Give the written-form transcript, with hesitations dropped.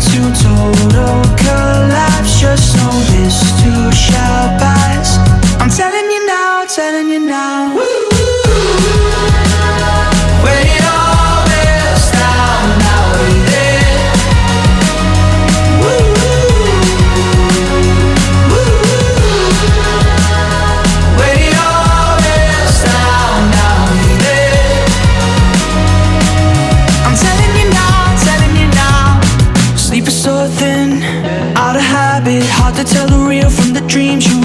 to total collapse. Just know this too shall pass. I'm telling you now, telling you now. When it all melts down, now we're there. When it all melts down, now we're there. I'm telling you now, telling you now. Sleep is so thin, out of habit, hard to tell the real from the dreams you